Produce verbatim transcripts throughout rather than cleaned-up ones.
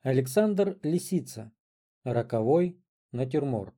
Александр Лисица. Роковой натюрморт.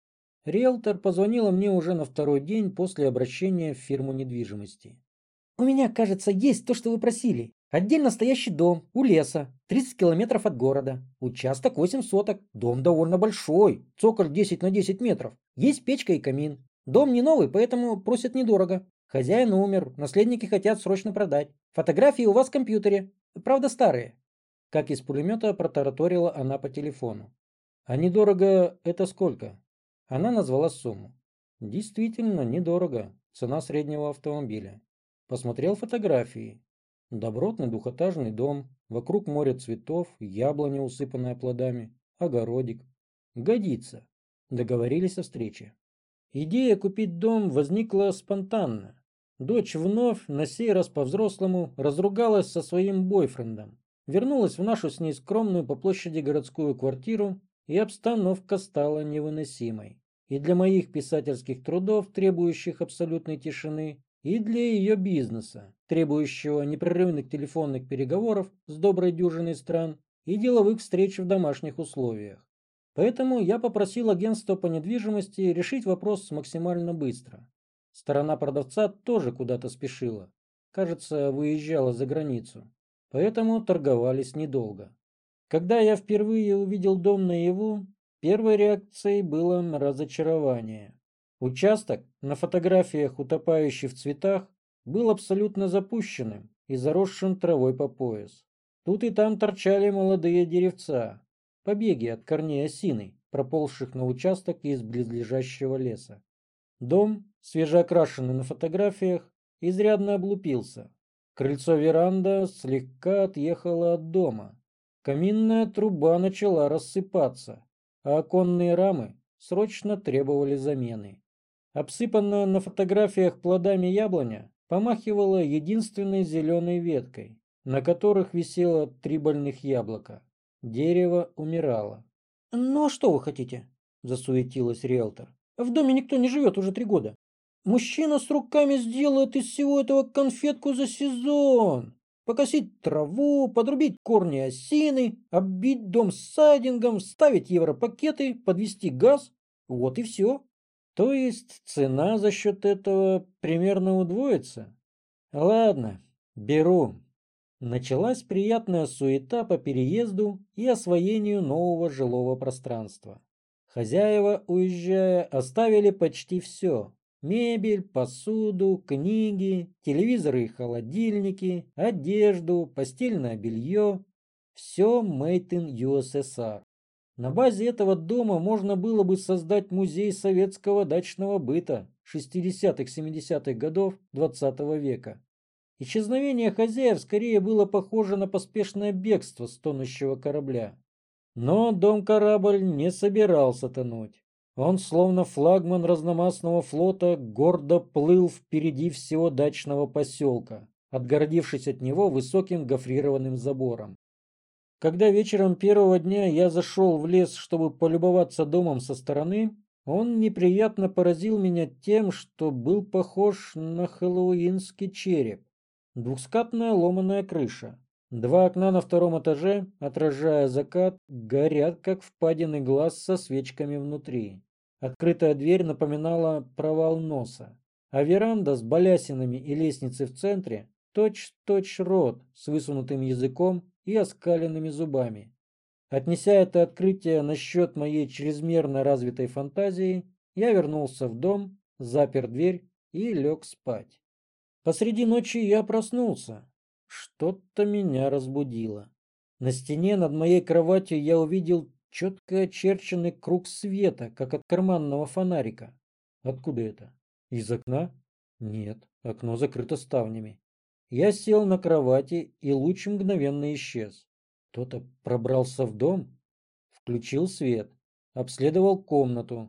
Риэлтор позвонила мне уже на второй день после обращения в фирму недвижимости. «У меня, кажется, есть то, что вы просили. Отдельно стоящий дом, у леса, тридцать километров от города. Участок восемь соток. Дом довольно большой, цоколь десять на десять метров. Есть печка и камин. Дом не новый, поэтому просят недорого. Хозяин умер, наследники хотят срочно продать. Фотографии у вас в компьютере. Правда, старые». Как из пулемета протараторила она по телефону. «А недорого это сколько?» Она назвала сумму. Действительно, недорого. Цена среднего автомобиля. Посмотрел фотографии. Добротный двухэтажный дом, вокруг море цветов, яблоня, усыпанная плодами, огородик. Годится. Договорились о встрече. Идея купить дом возникла спонтанно. Дочь вновь, на сей раз по-взрослому, разругалась со своим бойфрендом. Вернулась в нашу с ней скромную по площади городскую квартиру, и обстановка стала невыносимой. И для моих писательских трудов, требующих абсолютной тишины, и для ее бизнеса, требующего непрерывных телефонных переговоров с доброй дюжиной стран и деловых встреч в домашних условиях. Поэтому я попросил агентство по недвижимости решить вопрос максимально быстро. Сторона продавца тоже куда-то спешила. Кажется, выезжала за границу. Поэтому торговались недолго. Когда я впервые увидел дом наяву, первой реакцией было разочарование. Участок, на фотографиях утопающий в цветах, был абсолютно запущенным и заросшим травой по пояс. Тут и там торчали молодые деревца, побеги от корней осины, проползших на участок из близлежащего леса. Дом, свежеокрашенный на фотографиях, изрядно облупился. Крыльцо-веранда слегка отъехала от дома. Каминная труба начала рассыпаться, а оконные рамы срочно требовали замены. Обсыпанная на фотографиях плодами яблоня помахивала единственной зеленой веткой, на которых висело три больных яблока. Дерево умирало. «Ну а что вы хотите?» – засуетилась риэлтор. «В доме никто не живет уже три года. Мужчина с руками сделает из всего этого конфетку за сезон. Покосить траву, подрубить корни осины, оббить дом сайдингом, вставить европакеты, подвести газ. Вот и все. То есть цена за счет этого примерно удвоится? Ладно, беру». Началась приятная суета по переезду и освоению нового жилого пространства. Хозяева, уезжая, оставили почти все. Мебель, посуду, книги, телевизоры и холодильники, одежду, постельное белье. Все made in ю эс эс ар. На базе этого дома можно было бы создать музей советского дачного быта шестидесятых-семидесятых годов двадцатого века. Исчезновение хозяев скорее было похоже на поспешное бегство с тонущего корабля. Но дом-корабль не собирался тонуть. Он, словно флагман разномастного флота, гордо плыл впереди всего дачного поселка, отгородившись от него высоким гофрированным забором. Когда вечером первого дня я зашел в лес, чтобы полюбоваться домом со стороны, он неприятно поразил меня тем, что был похож на хэллоуинский череп. Двухскатная ломаная крыша. Два окна на втором этаже, отражая закат, горят, как впадины глаз со свечками внутри. Открытая дверь напоминала провал носа. А веранда с балясинами и лестницей в центре точь-точь рот с высунутым языком и оскаленными зубами. Отнеся это открытие насчет моей чрезмерно развитой фантазии, я вернулся в дом, запер дверь и лег спать. Посреди ночи я проснулся. Что-то меня разбудило. На стене над моей кроватью я увидел четко очерченный круг света, как от карманного фонарика. Откуда это? Из окна? Нет, окно закрыто ставнями. Я сел на кровати, и луч мгновенно исчез. Кто-то пробрался в дом, включил свет, обследовал комнату.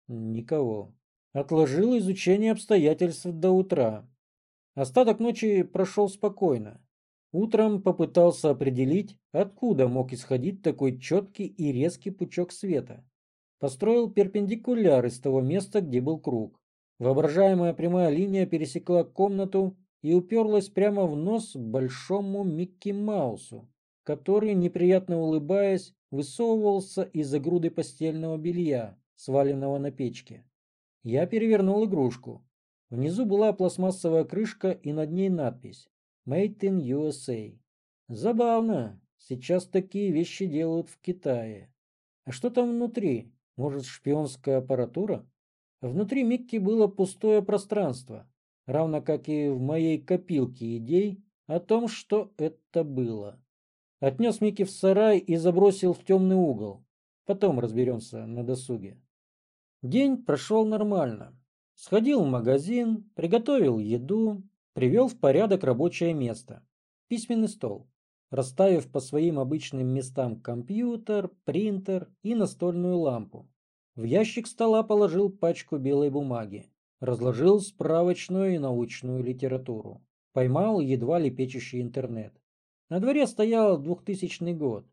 Никого. Отложил изучение обстоятельств до утра. Остаток ночи прошел спокойно. Утром попытался определить, откуда мог исходить такой четкий и резкий пучок света. Построил перпендикуляр из того места, где был круг. Воображаемая прямая линия пересекла комнату и уперлась прямо в нос большому Микки Маусу. который, неприятно улыбаясь, высовывался из-за груды постельного белья, сваленного на печке. Я перевернул игрушку. Внизу была пластмассовая крышка и над ней надпись «Made in ю эс эй». Забавно, сейчас такие вещи делают в Китае. А что там внутри? Может, шпионская аппаратура? Внутри Микки было пустое пространство, равно как и в моей копилке идей о том, что это было. Отнес Микки в сарай и забросил в темный угол. Потом разберемся на досуге. День прошел нормально. Сходил в магазин, приготовил еду, привел в порядок рабочее место. Письменный стол. Расставив по своим обычным местам компьютер, принтер и настольную лампу. В ящик стола положил пачку белой бумаги. Разложил справочную и научную литературу. Поймал едва ли печущий интернет. На дворе стоял двухтысячный год.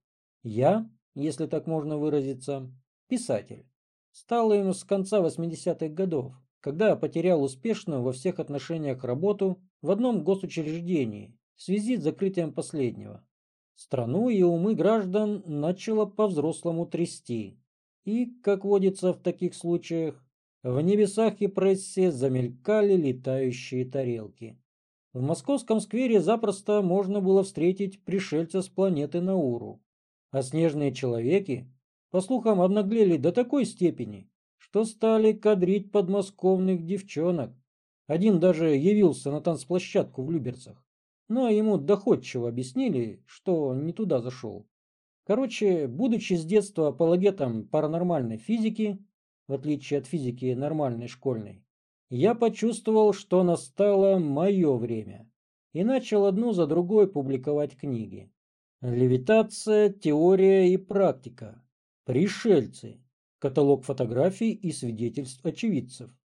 Я, если так можно выразиться, писатель. Стал им с конца восьмидесятых годов, когда потерял успешную во всех отношениях работу в одном госучреждении в связи с закрытием последнего. Страну и умы граждан начало по-взрослому трясти. И, как водится в таких случаях, в небесах и прессе замелькали летающие тарелки. В московском сквере запросто можно было встретить пришельца с планеты Науру. А снежные человеки, по слухам, обнаглели до такой степени, что стали кадрить подмосковных девчонок. Один даже явился на танцплощадку в Люберцах, но ему доходчиво объяснили, что не туда зашел. Короче, будучи с детства апологетом паранормальной физики, в отличие от физики нормальной школьной, я почувствовал, что настало мое время, и начал одну за другой публиковать книги. Левитация, теория и практика. Пришельцы. Каталог фотографий и свидетельств очевидцев.